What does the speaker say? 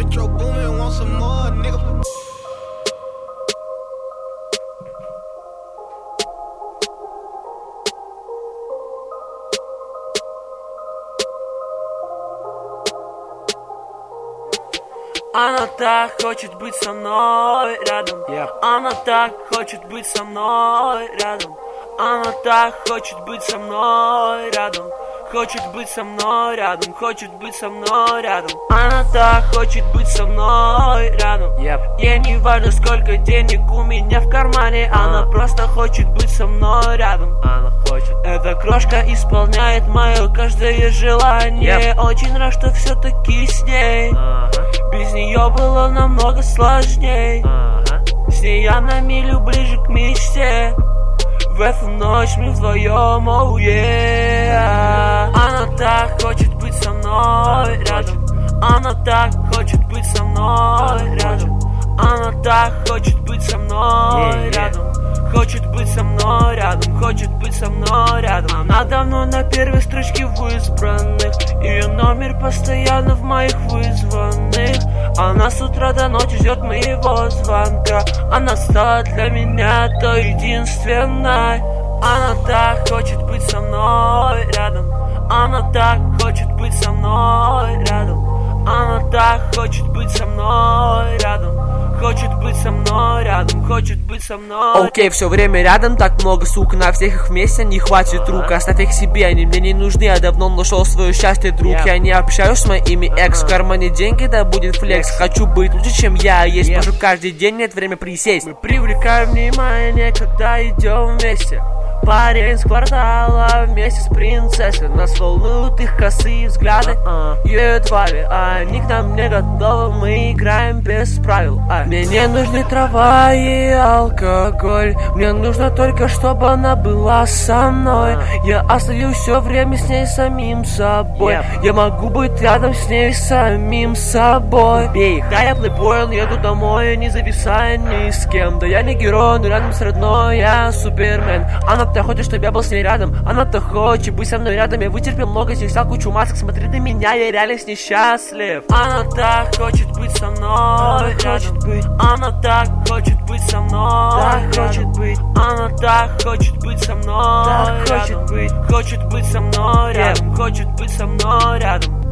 Metro Boomin, want some more, nigga. Она так хочет быть со мной рядом. Она так хочет быть со мной рядом. Она так хочет быть со мной рядом. Хочет быть со мной рядом. Хочет быть со мной рядом. Она так хочет быть со мной рядом. Ей не важно, сколько денег у меня в кармане. Она просто хочет быть со мной рядом. Она хочет. Эта крошка исполняет мое каждое желание. Очень рад, что все-таки с ней. Без нее было намного сложней. С ней я на милю ближе к мечте. В эту ночь мы вдвоем, oh yeah. Она так хочет быть со мной рядом. Она так хочет быть со мной рядом. Она так хочет быть со мной рядом. Хочет быть со мной рядом, хочет быть со мной рядом. Она давно на первой строчке в избранных. Ее номер постоянно в моих вызванных. Она с утра до ночи ждет моего звонка. Она стала для меня той единственной. Она так хочет быть со мной рядом. Она так хочет быть со мной рядом. Она так хочет быть со мной рядом. Хочет быть со мной рядом, хочет быть со мной. Окей, все время рядом, так много, сука, на всех их вместе не хватит рук. Оставь их себе, они мне не нужны, я давно нашел свое счастье, друг. Я не общаюсь с моими экс, в кармане деньги, да будет флекс. Хочу быть лучше, чем я есть, прошу каждый день, нет время присесть. Мы привлекаем внимание, когда идем вместе. Парень с квартала вместе с принцессой. Нас волнуют их косые взгляды. Едва ли они к нам не готовы. Мы играем без правил. Мне не нужны трава и алкоголь. Мне нужно только, чтобы она была со мной. Я остаюсь все время с ней самим собой. Я могу быть рядом с ней самим собой. Да, я плейбой, еду домой, не зависая ни с кем. Да я не герой, но рядом с родной я супермен. Она-то хочет, чтобы я был с ней рядом. Она-то хочет быть со мной рядом. Я вытерпел много сих, взял кучу масок. Смотри на меня, я реально с ней счастлив. Она так хочет быть со мной рядом. Она так хочет быть со мной. Она так хочет быть со мной. Хочет быть со мной рядом. Хочет быть со мной рядом.